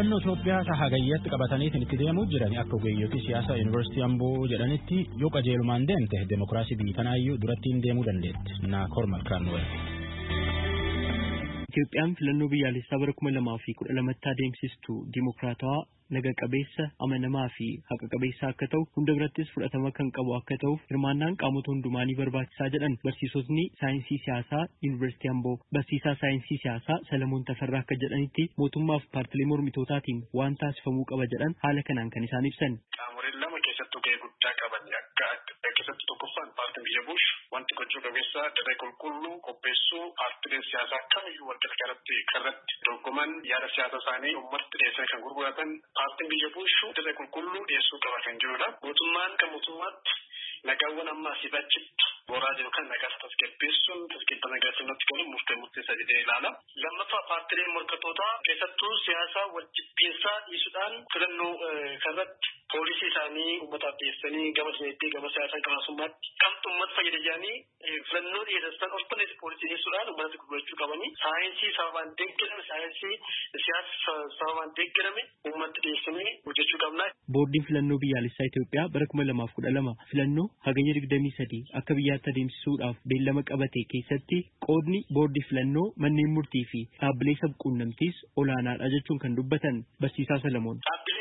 Filannoo Itoophiyaa hagayyatti qabatanii itti deemuu jiran akka ogeeyyotii siyaasaa Yuunivarsiitii Amboo jedhanitti yoo qajeelumaan deemte demokiraasii biyya tanaayyuu duratti hin deemuu dandeetti. Naakoor Malkaanuu. Itoophiyaan filannoo biyyaalessaa bara 2012tti adeemsistu dimokiraatawaa naga qabeessa amanamaa fi haqa qabeessa akka ta'u hunda birattis fudhatama kan qabu akka ta'u hirmaannaan qaamota hundumaanii barbaachisaa jedhan barsiisotni saayinsii siyaasaa Yuunivarsiitii Amboo. Barsiisaa saayinsii siyaasaa Salamoon Tafarraa akka jedhanitti mootummaaf paartilee mormitootaatiin waan taasifamuu qaba jedhan haala kanaan kan isaan ibsan. Qaamoleen lama keessattuu gahee guddaa qaban akka keessatti tokkoffaan paartiin biyya buush wanti gochuu qabeessa dirree qulqulluu qopheessuu paartileen siyaasaa kamiyyuu waltajjii irratti dorgoman yaada siyaasa isaanii uummatatti dhiyeessan kan gurguratan paartiin biyya buush dirree qulqulluu dhiyeessuu qaba kan jirudha. Mootummaan kan mootummaatti nagaawwan amma asii bachitti boraa jiru kan nagaa tasgabbeessuun tasgabbii nagaa sirnatti galuun murteessa jedhee ilaala. Lammaffaa paartileen morkatootaa keessattuu siyaasaa waljibbiinsaa dhiisuudhaan filannoo kanarratti poolisii isaanii uummataaf dhiyeessanii gama dinagdee gama siyaasaa gabaasummaatti kamtu uummata fayyada jedhanii filannoo dhiyeessan ortodoksii poolisii dhiyeessuudhaan uummata gurgurachuu qabanii saayinsii sababaan deeggarame saayinsii siyaasa sababaan deeggarame uummata dhiyeessanii hojjechuu qabna. Boordiin filannoo biyyaalessaa Itoophiyaa bara 2012 filannoo hagayya 23 akka biyyaatti adeemsisuudhaaf beellama qabate keessatti qoodni boordii filannoo manneen murtii fi dhaabbilee sabquunnamtiis olaanaadha jechuun kan dubbatan barsiisaa Salamoon.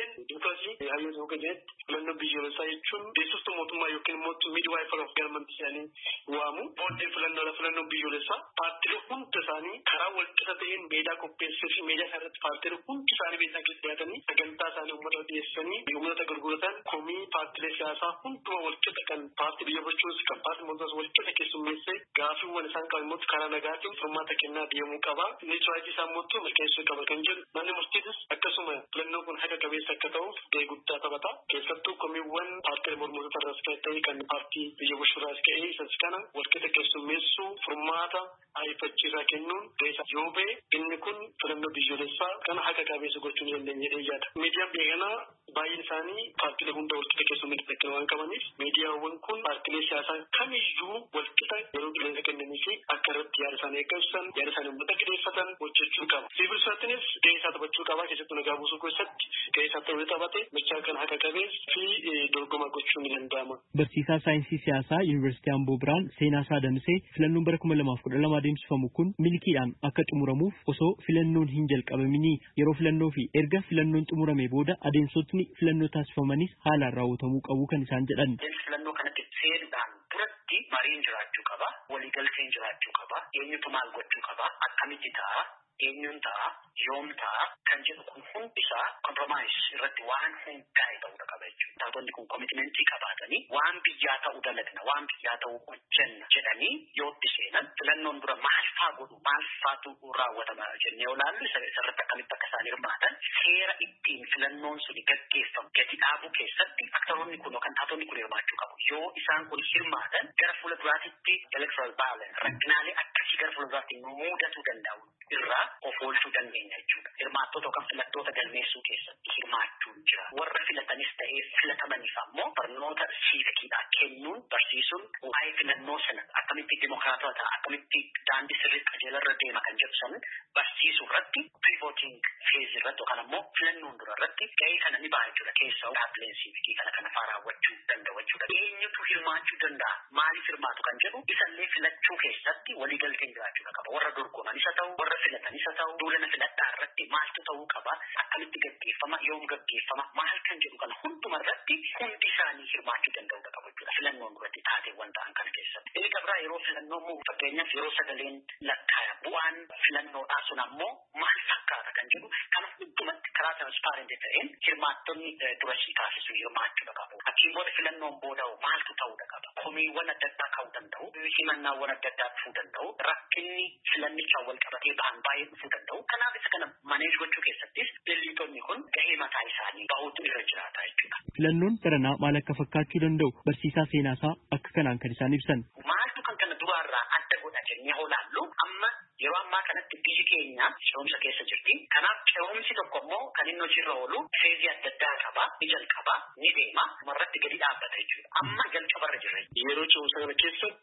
Hayyuu tokko jedhetti filannoo biyyoolessaa jechuun beeksistuu mootummaa yookiin immoo midwife of government isaanii waamu. Boordiin filannoo biyyoolessaa paartilee hunda isaanii karaa walqixa ta'een meedaa qopheessee fi meedaa isaarratti paartilee hundi isaanii beekaa keessa dhiyaatanii sagantaa isaanii uummata dhiyeessanii uummata gurguratan komii paartilee siyaasaa hunduma walqixa kan paartii biyya bulchuus kan paartii mootummaas walqixa keessummeessee gaafiiwwan isaan qaban immoo karaa nagaatiin furmaata kennaa deemuu qaba. Neetiraayii isaan immoo mirkaneessuu qaba kan jedhu manni murtiitis akkasuma filannoo kun haqa qabeessa akka ta'uuf guddaa taphata. Keessattuu komiiwwan paartilee mormitoota irraas ta'e kan paartii biyya bulchuurraas ka'ee isas kana walqixa keessummeessuu furmaata ariifachiisaa kennuun keessa yoo ba'e inni kun filannoo biyyoolessaa kana haqa qabeessa gochuu ni dandeenya jedhee yaada. Miidiyaan beekanaa baay'een isaanii paartilee hunda walqixa keessummeessuu akka waan qabaniif miidiyaawwan kun paartilee siyaasaa kamiyyuu walqixa yeroo qilleensa kennanii fi akka irratti yaada isaanii eeggatan yaada isaanii uummata dhiyeeffatan hojjechuu qaba. Siviil siraatiin gahee isaa taphachuu qaba. Keessattuu nagaa buusuu keessatti gahee isaa ta'uu taphate michaa kan haqa qabeessa fi dorgoma gochuun ni danda'ama. Barsiisaa saayinsii siyaasaa Yuunivarsiitii Amboo biraan Seenaasaa Damsee filannoon bara 2012 adeemsifamu kun milkiidhaan akka xumuramuuf osoo filannoon hin jalqabaminii yeroo filannoo fi erga filannoon xumurame booda adeemsotni filannoo taasifamanis haalaan raawwatamuu qabu kan isaan jedhan. Filannoo kanatti seenuudhaan duratti mariin jiraachuu qaba, waliigalteen jiraachuu qaba, eenyutu maal gochuu qaba, akkamitti ta'a, eenyuun ta'a, yoom ta'a kan jedhu kun hundisaa kompromaayis irratti waan hundaa'e ta'uu qaba jechuudha. Taatonni kun komitmentii qabaatanii waan biyyaa ta'uu dalagna, waan biyyaa ta'uu hojjenna jedhanii yootti seenan filannoon dura maal faa godhu, maal faatu raawwatama jennee olaallu isarratti akkamitti akka isaan hirmaatan seera ittiin filannoon suni gaggeeffamu gadi dhaabuu keessatti aktaroonni kun yookaan taatonni kun hirmaachuu qabu. Yoo isaan kun hirmaatan gara fuula duraatitti electoral balance rakkinaalee akkasii gara fuula duraatti mudatuu danda'u irraa of oolchuu dandeenya jechuudha. Hirmaattota yookaan filattoota galmeessuu keessatti hirmaachuun jira. Warra filatanis ta'ee filatamaniif ammoo barnoota siivikiidhaa kennuun barsiisuun waa'ee filannoo sana akkamitti dimokiraatawaa ta'a, akkamitti daandii sirrii qajeelarra deema kan jedhu sana barsiisuu irratti pre-voting phase irratti yookaan ammoo filannoon dura irratti gahee kana ni baha jechuudha. Keessaa dhaabbileen siivikii kana faa raawwachuu danda'u jechuudha. Eenyutu hirmaachuu danda'a, maaliif hirmaatu kan jedhu isallee filachuu keessatti waliigalteen jiraachuu qaba. Warra dorgomanis haa ta'u, warra filatanis haa ta'u, duulana filadhaa irratti maaltu ta'uu qaba, akkamitti gaggeeffama, yoom gaggeeffama, maal kan jedhu kana hunduma irratti hundi isaanii hirmaachuu danda'u qaba jechuudha. Filannoon duratti taateewwan ta'an kana keessatti. Inni qabraa yeroo filannoo fakkeenyaaf yeroo sagaleen lakkaa'ama bu'aan filannoodhaa sun ammoo maal fakkaata kan jedhu kana hundumatti karaa transparent ta'een hirmaattonni durasii taasisuu hirmaachuu qabu. Achiin booda filannoon booda'u maaltu ta'uu qaba. Komiiwwan adda addaa ka'uu danda'u, himannaawwan adda addaa dhufuu danda'u, rakkinni filannichaan wal qabatee ba'an baay'ee dhufuu danda'u. Kanaaf isa kana maneej gochuu keessattis daldaltoonni kun gahee mataa isaanii bahuutu irra jiraata jechuudha. Filannoon baranaa maal akka fakkaachuu danda'u barsiisaa Seenaasaa akka kanaan kan isaan ibsan. Maaltu kan kana duraarraa adda godha jennee olaallu amma yeroo ammaa kanatti biyyi keenya ce'umsa keessa jirti. Kanaaf ce'umsi tokko immoo kan inni hojiirra oolu feezii adda addaa qaba, ni jalqaba, ni deema, marratti gadi dhaabbata jechuudha. Amma jalqabarra jirra. Yeroo ce'umsa kana keessatti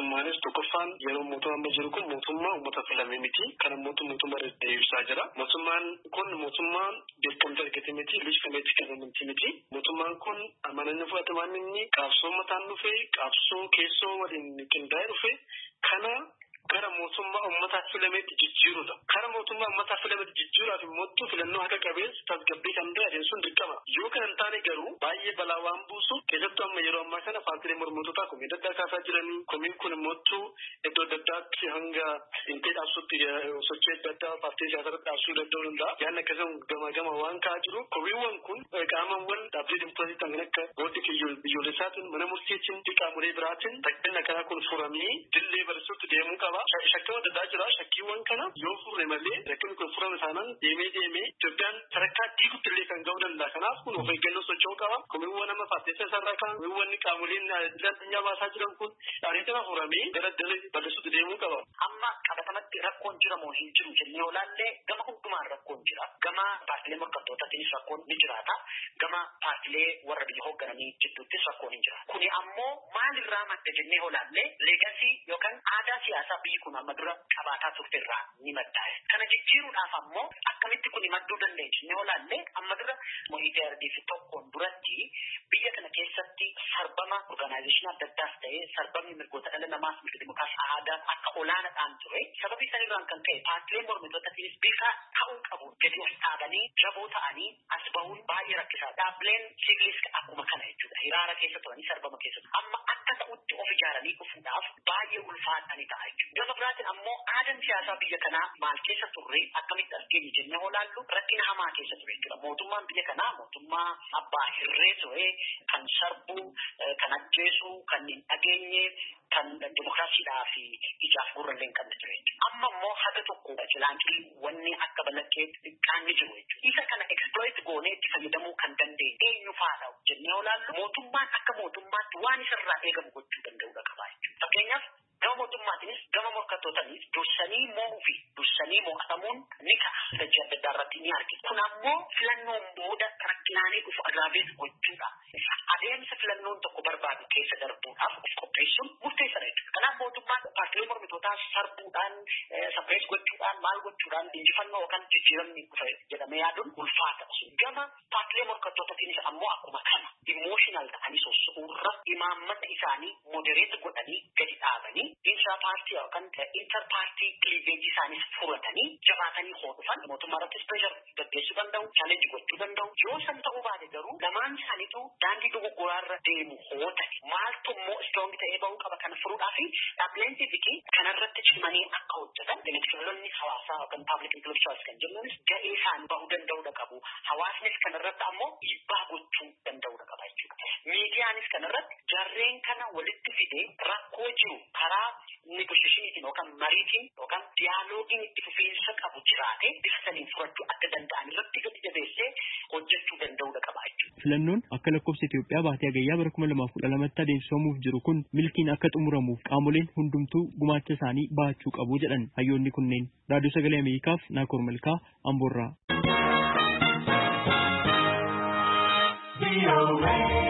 mootummaanis tokkoffaan yeroo mootummaan jiru kun mootummaa uummata filame miti. Kana mootummaa deebisaa jira. Mootummaan kun mootummaa beekamtii argate miti. Liiskameetti kennamti miti. Mootummaan kun amananii fudhatamaan inni qabsoo mataan dhufe qabsoo keessoo waliin qindaa'ee dhufe kana gara mootummaa uummataa filameetti jijjiirudha. Kara mootummaa uummataa filameetti jijjiiruudhaaf immoo filannoo haqa qabeessa tasgabbii kan ta'e adeemsuun dirqama. Yoo kana hin taane garuu baay'ee balaa waan buusu keessattuu amma yeroo ammaa kana paartiilee mormitootaa komii adda addaa kaasaa jiranii. Komiin kun immoo iddoo adda addaatti hanga intee dhaabsutti sochii adda addaa paartii siyaasaa dhaabsuu danda'uu danda'a. Yaadni akkasuma gama waan ka'aa jiru. Komiiwwan kun qaamawwan dhaabbilee dimokiraasii kan akka boordii biyyoolessaatiin mana murtiitiin qaamolee biraatiin tajaajila kanaa kun furamee dillee barsiisuutti deemuu qaba. Shakkii adda addaa jira. Shakkiiwwan kana yoo furre malee rakkinni kun furame taanaan deemee Itoophiyaan sadarkaa diigutti illee kan ga'uu danda'a. Kanaaf kun of eeggannoo socho'uu qaba. Komiiwwan amma paartii siyaasaa kan komiiwwan qaamoleen addunyaa baasaa jiran kun ariitiin furamee gara dillee bal'isuutti deemuu qaba. Amma qabatamatti rakkoon jira moo hin jiru jennee olaallee gama hundumaan rakkoon jira. Gama paartiilee morkattootaatiinis rakkoon ni jiraata. Gama paartiilee warra biyya hooggananii jidduuttis rakkoon hin jira. Kuni ammoo maalirraa madda jennee olaallee leegasii yookaan aadaa siyaasaa biyyi kun amma dura qabaataa turterraa ni maddaa'e. Kana jijjiiruudhaaf ammoo akkamitti kun madduu dandeenya jennee olaallee amma dura IPRDF tokkoon duratti biyya kana keessatti sarbama orgaanaayizeshinii adda addaas ta'ee sarbamni mirgoota dhala namaas mirga dimookiraasii aadaa akka olaanaadhaan ture. Sababii sanirraan kan ta'e paartiileen mormitootaatiinis bifa ta'uu qabu gadi of dhaabanii jaboo ta'anii as bahuun baay'ee rakkisaa. Dhaabbileen siivilis akkuma kana jechuudha. Hiraara keessa turanii sarbama keessa turan. Amma akka ta'utti of ijaaranii dhufuudhaaf baay'ee ulfaatanii ta'a jechuudha. Gama biraatiin ammoo aadaan siyaasaa biyya kanaa maal keessa turre akkamitti arginu jennee olaallu rakkina hamaa keessa ture jechuudha. Mootummaan biyya kanaa mootummaa abbaa hirree ture kan sarbuu, kan ajjeesuu, kan hin dhageenye, kan dimookiraasiidhaa fi ijaaf gurrallee hin qabne ture jechuudha. Amma immoo haga tokko jilaantii wanni akka balaqqee xiqqaan ni jiru jechuudha. Isa kana exploit goonee itti fayyadamuu kan dandeenye eenyu faadha jennee olaallu mootummaan akka mootummaatti waan isarraa eegamu gochuu danda'udha qaba jechuudha. Fakkeenyaaf gama mootummaatiinis gama morkattootaanis dursanii mo'uu fi dursanii mo'atamuun ni ka'a. Sajjii adda addaa irratti ni argina. Kun ammoo filannoon booda rakkinaanii dhufu agiraabeet gochuudha. Adeemsa filannoon tokko barbaadu keessa darbuudhaaf of qopheessuun murteessaadha jechuudha. Kanaaf mootummaan paartiilee mormitootaa sarbuudhaan saphees gochuudhaan maal gochuudhaan injifannoo yookaan jijjiiramni dhufa jedhamee yaaduun ulfaata. Gama paartiilee morkattootaatiinis ammoo akkuma kana imooshinaal ta'anii soso'uurra imaammata isaanii modereet godhanii gadi dhaabanii intra paartii yookaan inter paartii kliiveejii isaanis furatanii jabaatanii hodhufan mootummaa irrattis pireeshar gaggeessuu danda'u, chaalenji gochuu danda'u. Yoo san ta'uu baate garuu lamaan isaaniitu daandii dogoggoraarra deemu hootani. Maaltu immoo istoongi ta'ee bahuu qaba kana furuudhaa fi dhaabbileen siivikii kanarratti cimanii akka hojjetan elektiroononni hawaasaa yookaan paablik intelektuwaals kan jennuunis ga'ee isaan bahuu danda'udha qabu. Hawaasnis kanarratti ammoo dhiibbaa gochuu danda'udha qaba jechuudha. Miidiyaanis kanarratti jarreen kana walitti fidee rakkoo jiru karaa negoshieeshiniitiin yookaan mariitiin yookaan diiyaaloogiin itti fufiinsa qabu jiraate bifa saniin furachuu akka danda'an irratti gadi jabeessee hojjechuu danda'udha qaba jechuudha. Filannoon akka lakkoofsa Itoophiyaa baatee hagayyaa bara 2012tti adeemsifamuuf jiru kun milkiin akka xumuramuuf qaamoleen hundumtuu gumaacha isaanii bahachuu qabu jedhan hayyoonni kunneen. Raadiyoo Sagalee Ameerikaaf Naakoor Malkaa Amboorraa.